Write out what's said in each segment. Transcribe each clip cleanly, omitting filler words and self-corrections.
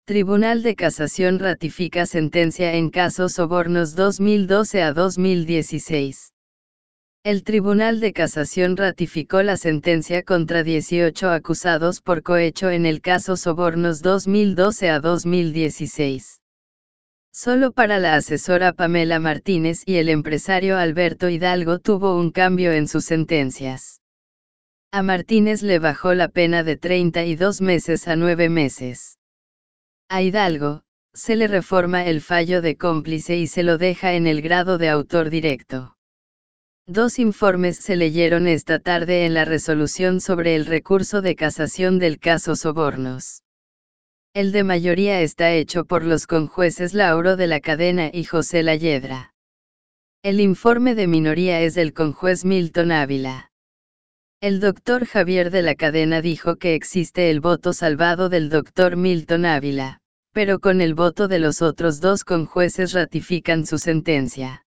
Tribunal de Casación ratifica sentencia en caso Sobornos 2012 a 2016. El Tribunal de Casación ratificó la sentencia contra 18 acusados por cohecho en el caso Sobornos 2012 a 2016. Solo para la asesora Pamela Martínez y el empresario Alberto Hidalgo tuvo un cambio en sus sentencias. A Martínez le bajó la pena de 32 meses a 9 meses. A Hidalgo, se le reforma el fallo de cómplice y se lo deja en el grado de autor directo. Dos informes se leyeron esta tarde en la resolución sobre el recurso de casación del caso Sobornos. El de mayoría está hecho por los conjueces Lauro de la Cadena y José Layedra. El informe de minoría es del conjuez Milton Ávila. El doctor Javier de la Cadena dijo que existe el voto salvado del doctor Milton Ávila, pero con el voto de los otros dos conjueces ratifican su sentencia.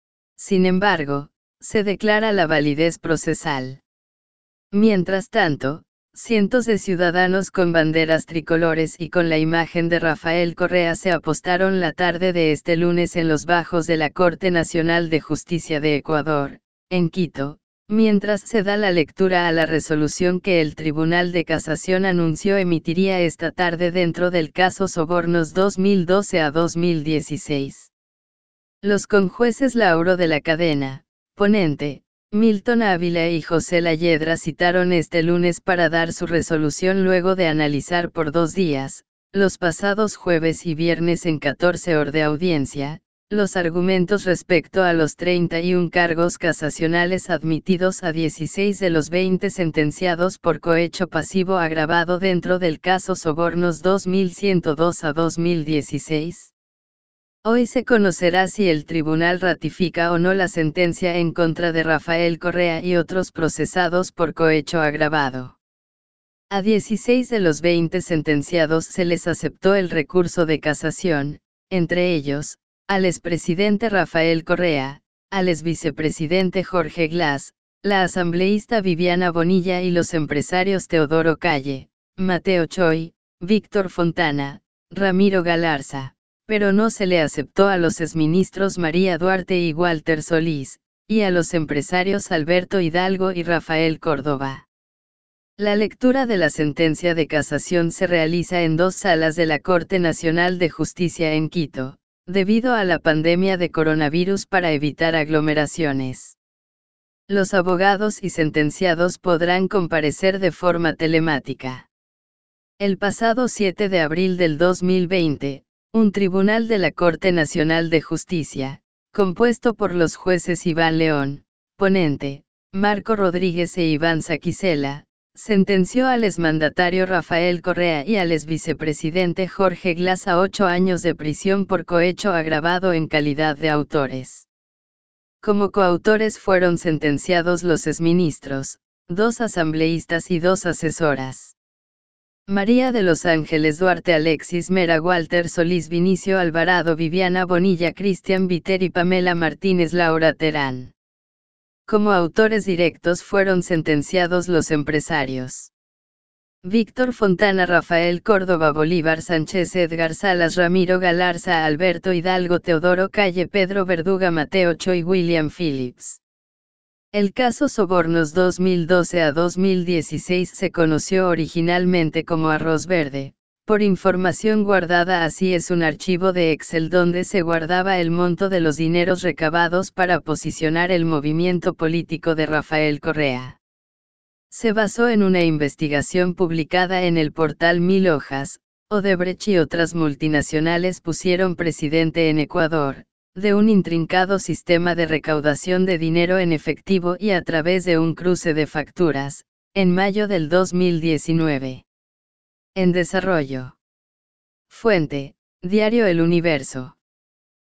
Sin embargo, se declara la validez procesal. Mientras tanto, cientos de ciudadanos con banderas tricolores y con la imagen de Rafael Correa se apostaron la tarde de este lunes en los bajos de la Corte Nacional de Justicia de Ecuador, en Quito, mientras se da la lectura a la resolución que el Tribunal de Casación anunció emitiría esta tarde dentro del caso Sobornos 2012 a 2016. Los conjueces Lauro de la Cadena, ponente, Milton Ávila y José Layedra citaron este lunes para dar su resolución luego de analizar por 2 días, los pasados jueves y viernes en 14 horas de audiencia, los argumentos respecto a los 31 cargos casacionales admitidos a 16 de los 20 sentenciados por cohecho pasivo agravado dentro del caso Sobornos 2102 a 2016. Hoy se conocerá si el tribunal ratifica o no la sentencia en contra de Rafael Correa y otros procesados por cohecho agravado. A 16 de los 20 sentenciados se les aceptó el recurso de casación, entre ellos, al expresidente Rafael Correa, al exvicepresidente Jorge Glass, la asambleísta Viviana Bonilla y los empresarios Teodoro Calle, Mateo Choi, Víctor Fontana, Ramiro Galarza, pero no se le aceptó a los exministros María Duarte y Walter Solís, y a los empresarios Alberto Hidalgo y Rafael Córdoba. La lectura de la sentencia de casación se realiza en 2 salas de la Corte Nacional de Justicia en Quito, debido a la pandemia de coronavirus para evitar aglomeraciones. Los abogados y sentenciados podrán comparecer de forma telemática. El pasado 7 de abril del 2020, un tribunal de la Corte Nacional de Justicia, compuesto por los jueces Iván León, ponente, Marco Rodríguez e Iván Saquicela, sentenció al exmandatario Rafael Correa y al exvicepresidente Jorge Glass a 8 años de prisión por cohecho agravado en calidad de autores. Como coautores fueron sentenciados los exministros, 2 asambleístas y 2 asesoras. María de los Ángeles Duarte, Alexis Mera, Walter Solís, Vinicio Alvarado, Viviana Bonilla, Cristian Viter y Pamela Martínez, Laura Terán. Como autores directos fueron sentenciados los empresarios: Víctor Fontana, Rafael Córdoba, Bolívar Sánchez, Edgar Salas, Ramiro Galarza, Alberto Hidalgo, Teodoro Calle, Pedro Verduga, Mateo Choi, William Phillips. El caso Sobornos 2012 a 2016 se conoció originalmente como Arroz Verde, por información guardada. Así es un archivo de Excel donde se guardaba el monto de los dineros recabados para posicionar el movimiento político de Rafael Correa. Se basó en una investigación publicada en el portal 1000 Hojas. Odebrecht y otras multinacionales pusieron presidente en Ecuador, de un intrincado sistema de recaudación de dinero en efectivo y a través de un cruce de facturas, en mayo del 2019. En desarrollo. Fuente: Diario El Universo.